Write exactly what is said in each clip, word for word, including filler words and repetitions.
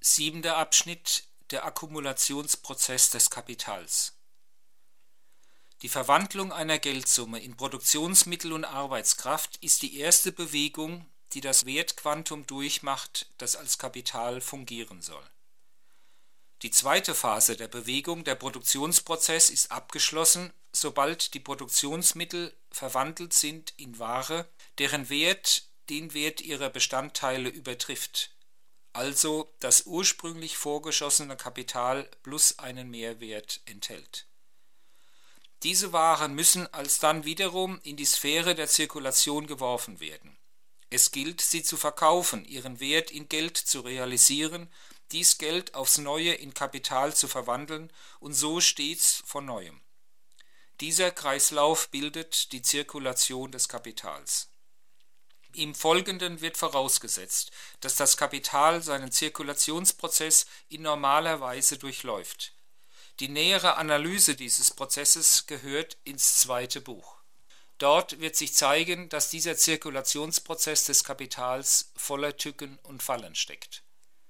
Siebenter Abschnitt: Der Akkumulationsprozess des Kapitals. Die Verwandlung einer Geldsumme in Produktionsmittel und Arbeitskraft ist die erste Bewegung, die das Wertquantum durchmacht, das als Kapital fungieren soll. Die zweite Phase der Bewegung, der Produktionsprozess, ist abgeschlossen, sobald die Produktionsmittel verwandelt sind in Ware, deren Wert den Wert ihrer Bestandteile übertrifft, also das ursprünglich vorgeschossene Kapital plus einen Mehrwert enthält. Diese Waren müssen alsdann wiederum in die Sphäre der Zirkulation geworfen werden. Es gilt, sie zu verkaufen, ihren Wert in Geld zu realisieren, dies Geld aufs Neue in Kapital zu verwandeln und so stets von Neuem. Dieser Kreislauf bildet die Zirkulation des Kapitals. Im Folgenden wird vorausgesetzt, dass das Kapital seinen Zirkulationsprozess in normaler Weise durchläuft. Die nähere Analyse dieses Prozesses gehört ins zweite Buch. Dort wird sich zeigen, dass dieser Zirkulationsprozess des Kapitals voller Tücken und Fallen steckt.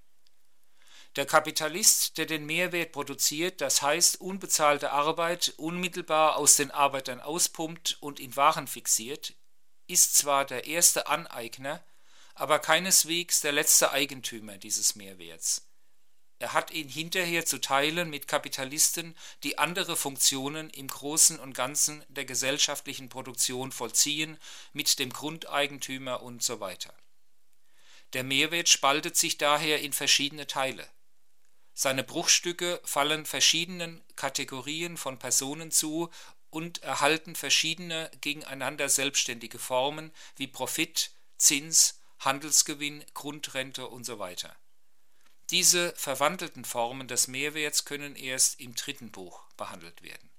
Der Kapitalist, der den Mehrwert produziert, das heißt unbezahlte Arbeit, unmittelbar aus den Arbeitern auspumpt und in Waren fixiert, ist zwar der erste Aneigner, aber keineswegs der letzte Eigentümer dieses Mehrwerts. Er hat ihn hinterher zu teilen mit Kapitalisten, die andere Funktionen im Großen und Ganzen der gesellschaftlichen Produktion vollziehen, mit dem Grundeigentümer und so weiter. Der Mehrwert spaltet sich daher in verschiedene Teile. Seine Bruchstücke fallen verschiedenen Kategorien von Personen zu und erhalten verschiedene gegeneinander selbstständige Formen wie Profit, Zins, Handelsgewinn, Grundrente und so weiter. Diese verwandelten Formen des Mehrwerts können erst im dritten Buch behandelt werden.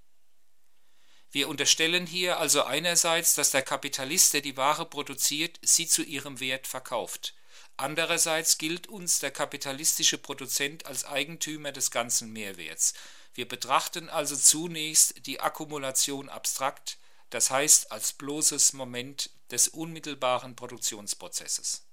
Wir unterstellen hier also einerseits, dass der Kapitalist, der die Ware produziert, sie zu ihrem Wert verkauft. Andererseits gilt uns der kapitalistische Produzent als Eigentümer des ganzen Mehrwerts. Wir betrachten also zunächst die Akkumulation abstrakt, das heißt als bloßes Moment des unmittelbaren Produktionsprozesses.